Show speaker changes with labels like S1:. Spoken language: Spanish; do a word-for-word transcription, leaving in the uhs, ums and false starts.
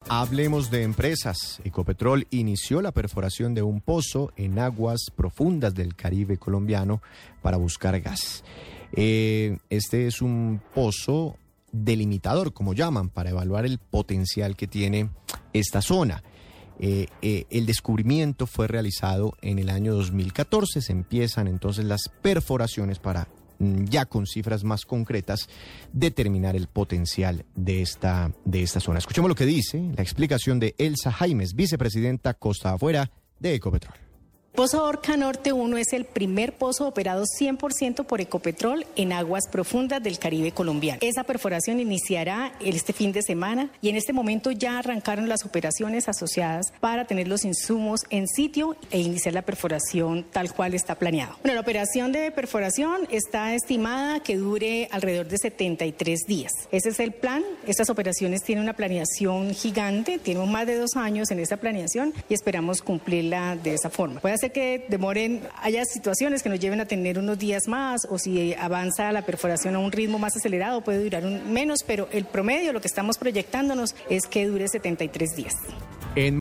S1: Hablemos de empresas. Ecopetrol inició la perforación de un pozo en aguas profundas del Caribe colombiano para buscar gas. Eh, este es un pozo delimitador, como llaman, para evaluar el potencial que tiene esta zona. Eh, eh, el descubrimiento fue realizado en el año dos mil catorce. Se empiezan entonces las perforaciones para, ya con cifras más concretas, determinar el potencial de esta, de esta zona. Escuchemos lo que dice la explicación de Elsa Jaimes, vicepresidenta Costa Afuera de Ecopetrol.
S2: Pozo Orca Norte uno es el primer pozo operado cien por ciento por Ecopetrol en aguas profundas del Caribe colombiano. Esa perforación iniciará este fin de semana y en este momento ya arrancaron las operaciones asociadas para tener los insumos en sitio e iniciar la perforación tal cual está planeado. Bueno, la operación de perforación está estimada que dure alrededor de setenta y tres días. Ese es el plan. Estas operaciones tienen una planeación gigante, tenemos más de dos años en esta planeación y esperamos cumplirla de esa forma. Puede ser que demoren, haya situaciones que nos lleven a tener unos días más, o si avanza la perforación a un ritmo más acelerado puede durar un, menos, pero el promedio, lo que estamos proyectándonos, es que dure setenta y tres días.
S1: En